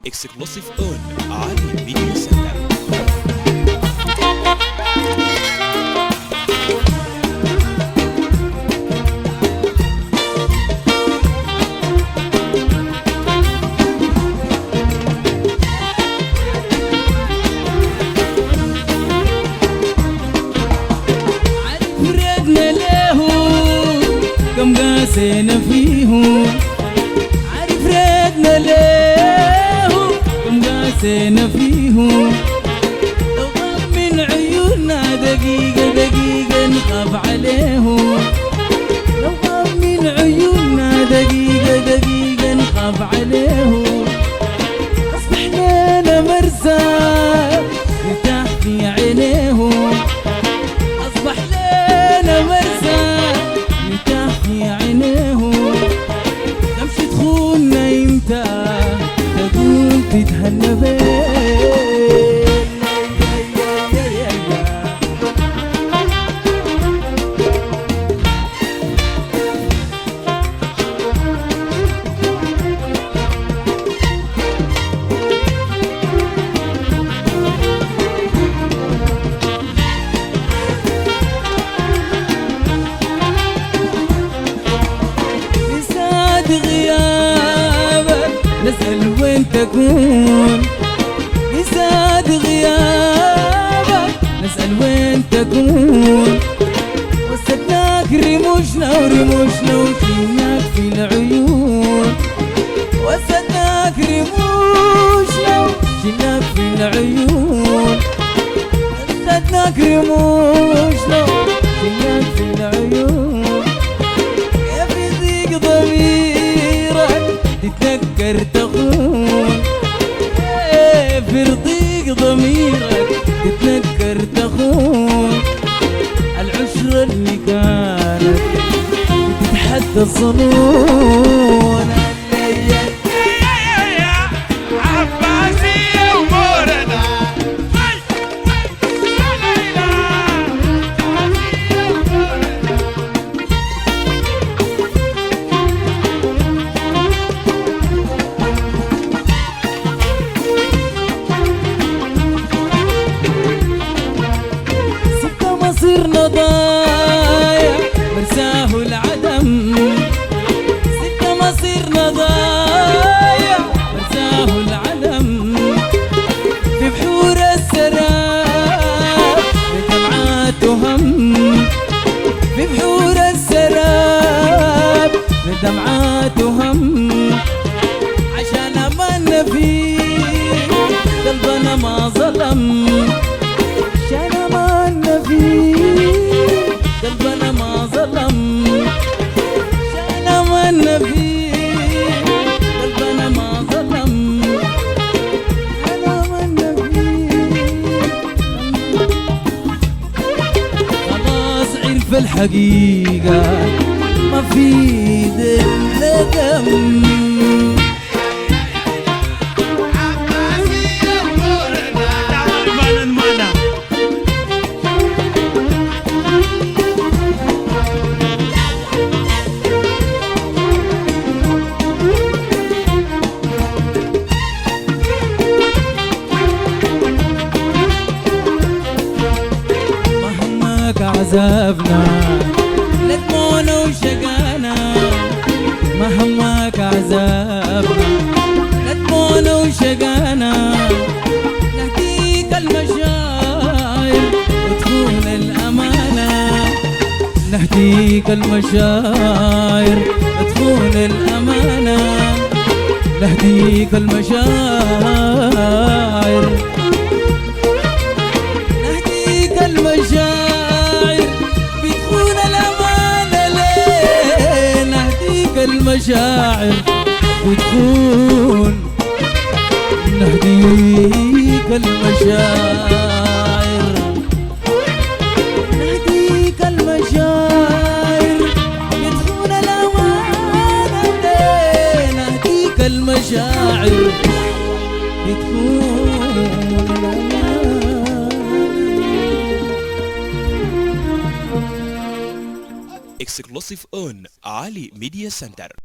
exclusive on Ali Media Center. كم قاسينا فيهم عارف ردنا ليه كم قاسينا فيهم لو غاب من عيوننا دقيقة دقيقة نخاف عليهم لو غاب من عيوننا دقيقة دقيقة نخاف عليهم أصبح لنا مرسى نرتاح في عينيهم أصبح لنا مرسى في عينيهم تمشي تخوننا امتى تقوم تتهنى بيه نسأل وين تكون يسعد غيابك نسأل وين تكون وسدناك رموشنا ورموشنا وشيناك في العيون وسدناك رموشنا وشيناك في العيون وسدناك رموشنا وشيناك في العيون كيف يضيق ضميرك تتذكر تخون في رضيق ضميرك تتذكر تخون العشرة اللي كانت تتحدى الظنون صرنا ضايع مرساه العدم سكة مصيرنا ضايع مرساه العدم في بحور السراب لدمعات وهم في بحور السراب لدمعات وهم عشان أمنا فيه قلبنا ما ظلم عشان أمنا فيه قلبنا ما ظلم عشان أمنا فيه قلبنا ما ظلم عشان أمنا فيه خلاص عرف الحقيقة ما في دم عذابنا لدمونا وشقانا ما همك عذابنا لدمونا وشقانا نهديك المشاعر وتكون الأمانة نهديك المشاعر وتكون الأمانة نهديك المشاعر نهديك المشاعر المشاعر وتكون نهديك المشاعر نهديك المشاعر وتكون الأمانة نهديك المشاعر وتكون exclusive on Ali Media Center.